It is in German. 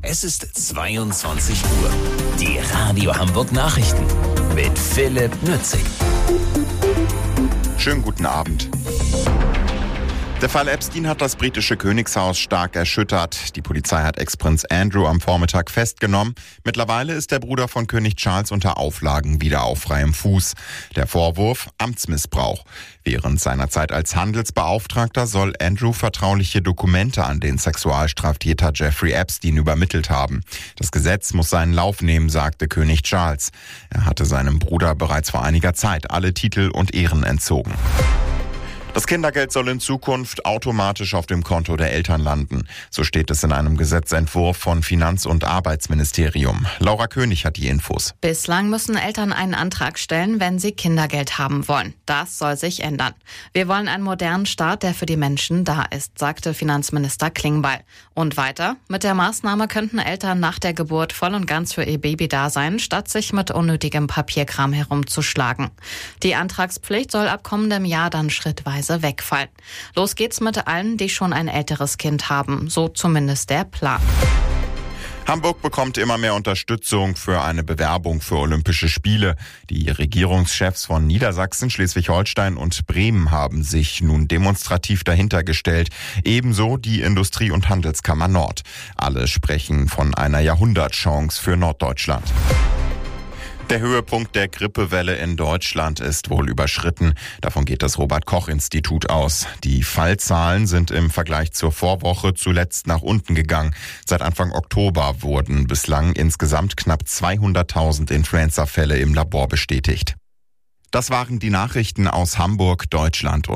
Es ist 22 Uhr. Die Radio Hamburg Nachrichten mit Philipp Nützig. Schönen guten Abend. Der Fall Epstein hat das britische Königshaus stark erschüttert. Die Polizei hat Ex-Prinz Andrew am Vormittag festgenommen. Mittlerweile ist der Bruder von König Charles unter Auflagen wieder auf freiem Fuß. Der Vorwurf: Amtsmissbrauch. Während seiner Zeit als Handelsbeauftragter soll Andrew vertrauliche Dokumente an den Sexualstraftäter Jeffrey Epstein übermittelt haben. Das Gesetz muss seinen Lauf nehmen, sagte König Charles. Er hatte seinem Bruder bereits vor einiger Zeit alle Titel und Ehren entzogen. Das Kindergeld soll in Zukunft automatisch auf dem Konto der Eltern landen. So steht es in einem Gesetzentwurf von Finanz- und Arbeitsministerium. Laura König hat die Infos. Bislang müssen Eltern einen Antrag stellen, wenn sie Kindergeld haben wollen. Das soll sich ändern. Wir wollen einen modernen Staat, der für die Menschen da ist, sagte Finanzminister Klingbeil. Und weiter: Mit der Maßnahme könnten Eltern nach der Geburt voll und ganz für ihr Baby da sein, statt sich mit unnötigem Papierkram herumzuschlagen. Die Antragspflicht soll ab kommendem Jahr dann schrittweise wegfallen. Los geht's mit allen, die schon ein älteres Kind haben. So zumindest der Plan. Hamburg bekommt immer mehr Unterstützung für eine Bewerbung für Olympische Spiele. Die Regierungschefs von Niedersachsen, Schleswig-Holstein und Bremen haben sich nun demonstrativ dahinter gestellt. Ebenso die Industrie- und Handelskammer Nord. Alle sprechen von einer Jahrhundertchance für Norddeutschland. Der Höhepunkt der Grippewelle in Deutschland ist wohl überschritten. Davon geht das Robert-Koch-Institut aus. Die Fallzahlen sind im Vergleich zur Vorwoche zuletzt nach unten gegangen. Seit Anfang Oktober wurden bislang insgesamt knapp 200.000 Influenza-Fälle im Labor bestätigt. Das waren die Nachrichten aus Hamburg, Deutschland und